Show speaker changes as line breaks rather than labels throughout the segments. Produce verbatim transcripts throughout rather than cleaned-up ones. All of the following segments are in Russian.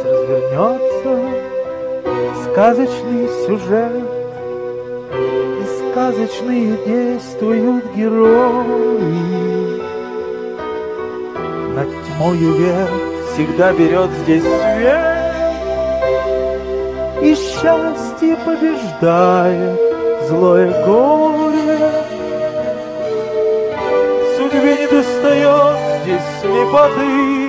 развернется сказочный сюжет, и сказочные действуют герои. Над тьмою верх всегда берет здесь свет, и счастье побеждает злое горе. Судьбе не достает здесь слепоты,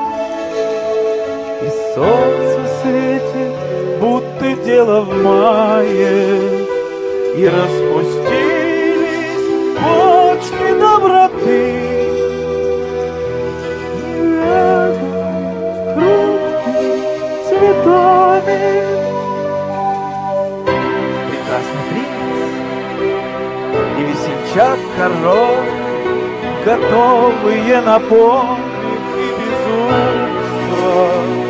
и солнце светит, будто дело в мае, и распустились почки доброты. И рядом круглыми цветами прекрасный принц и весельчак король, готовые на подвиг и безумство.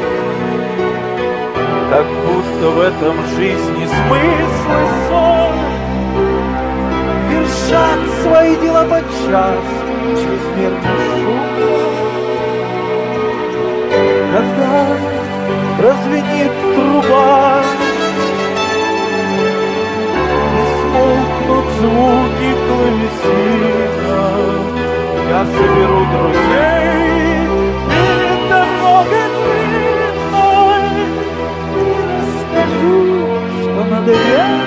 Как будто в этом жизни смысл и сон вершат свои дела подчас чрезмерно шумно. Когда прозвенит труба и смолкнут звуки клавесина, я соберу друзей перед дорогой длинной и расскажу, что надо верить.